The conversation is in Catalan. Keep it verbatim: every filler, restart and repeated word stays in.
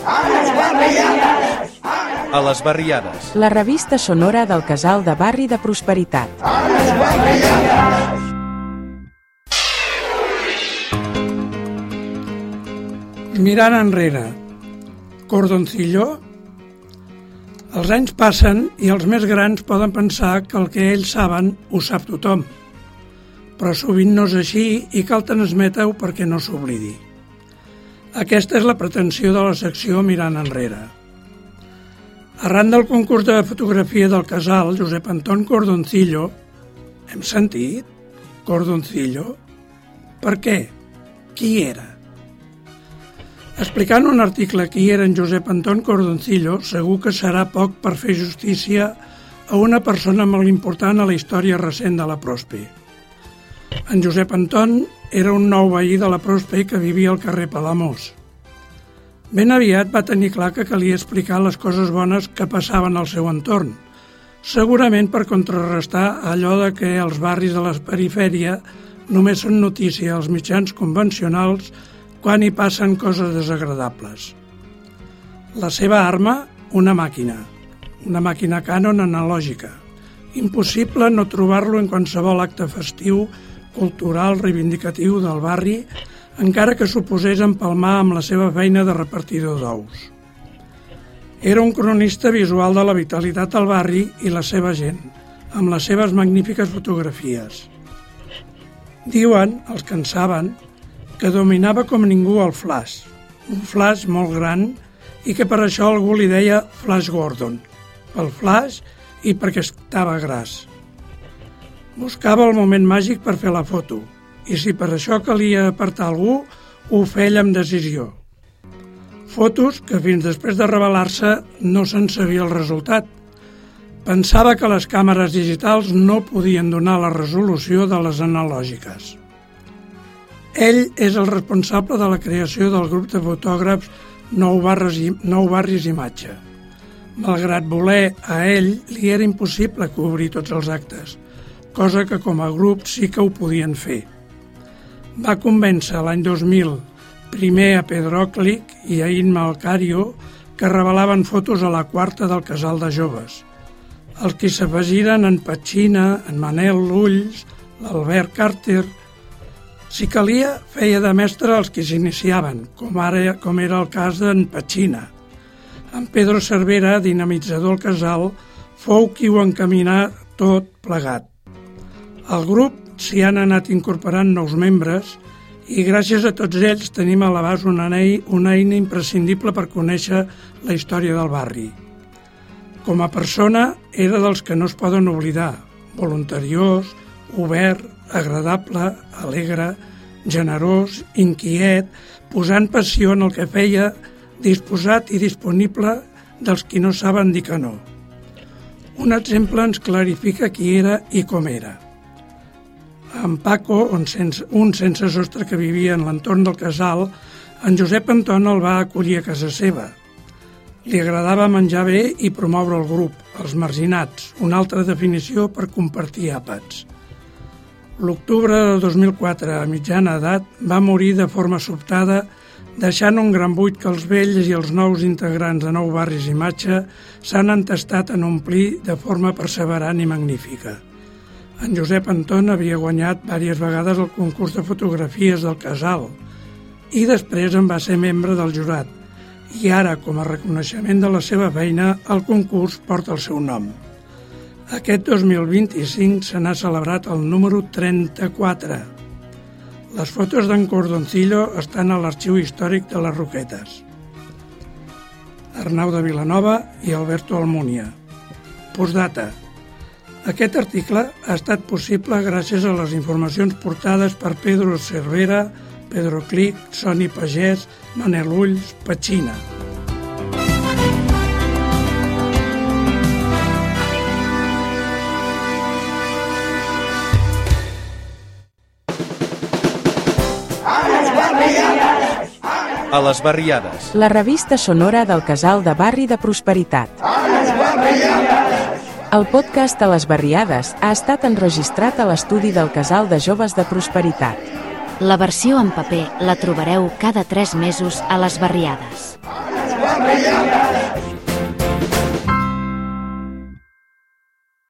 A les Barriades. La revista sonora del Casal de Barri de Prosperitat. Mirant enrere. Cordoncillo? Els anys passen i els més grans poden pensar que el que ells saben ho sap tothom. Però sovint no és així i cal transmetre-ho perquè no s'oblidi. Aquesta és la pretensió de la secció Mirant enrere. Arran del concurs de fotografia del casal, Josep Anton Cordoncillo, hem sentit? Cordoncillo? Per què? Qui era? Explicant un article qui era en Josep Anton Cordoncillo, segur que serà poc per fer justícia a una persona molt important a la història recent de la Prospe. En Josep Anton era un nou veí de la Prospe que vivia al carrer Palamós. Ben aviat va tenir clar que calia explicar les coses bones que passaven al seu entorn, segurament per contrarrestar allò de que els barris de la perifèria només són notícia als mitjans convencionals quan hi passen coses desagradables. La seva arma, una màquina, una màquina Canon analògica. Impossible no trobar-lo en qualsevol acte festiu, cultural, reivindicatiu del barri, encara que suposés empalmar amb la seva feina de repartidor d'ous. Era un cronista visual de la vitalitat al barri i la seva gent, amb les seves magnífiques fotografies. Diuen, els que en saben, que dominava com ningú el flash, un flash molt gran i que per això algú li deia Flash Gordon, pel flash i perquè estava gras. Buscava el moment màgic per fer la foto, i si per això calia apartar algú, ho feia amb decisió. Fotos que fins després de revelar-se no se'n sabia el resultat. Pensava que les càmeres digitals no podien donar la resolució de les analògiques. Ell és el responsable de la creació del grup de fotògrafs Nou Barris Imatge. Malgrat voler, a ell li era impossible cobrir tots els actes, cosa que com a grup sí que ho podien fer. Va convèncer l'any dos mil primer a Pedro Clic i a Inma Alcario que revelaven fotos a la quarta del casal de joves. Els que s'afegiren en Petxina, en Manel Ulls, l'Albert Carter. Si calia, feia de mestre els que s'iniciaven, com ara com era el cas d'en Petxina. En Pedro Cervera, dinamitzador al casal, fou qui ho encaminà tot plegat. Al grup s'hi han anat incorporant nous membres i gràcies a tots ells tenim a l'abast una, una eina imprescindible per conèixer la història del barri. Com a persona era dels que no es poden oblidar, voluntariós, obert, agradable, alegre, generós, inquiet, posant passió en el que feia, disposat i disponible dels qui no saben dir que no. Un exemple ens clarifica qui era i com era. En Paco, un sense, un sense sostre que vivia en l'entorn del casal, en Josep Anton el va acollir a casa seva. Li agradava menjar bé i promoure el grup, els marginats, una altra definició per compartir àpats. L'octubre de dos mil quatre, a mitjana edat, va morir de forma sobtada, deixant un gran buit que els vells i els nous integrants de Nou Barris Imatge s'han entestat en omplir de forma perseverant i magnífica. En Josep Anton havia guanyat diverses vegades el concurs de fotografies del casal i després en va ser membre del jurat i ara, com a reconeixement de la seva feina, el concurs porta el seu nom. Aquest dos mil vint-i-cinc se n'ha celebrat el número trenta-quatre. Les fotos d'en Cordoncillo estan a l'Arxiu Històric de les Roquetes. Arnau de Vilanova i Alberto Almunia. Postdata. Aquest article ha estat possible gràcies a les informacions portades per Pedro Cervera, Pedro Clic, Soni Pagès, Manel Ulls, Petxina. A les Barriades. La revista sonora del Casal de Barri de Prosperitat. El podcast a les Barriades ha estat enregistrat a l'estudi del Casal de Joves de Prosperitat. La versió en paper la trobareu cada tres mesos a les Barriades. barriades.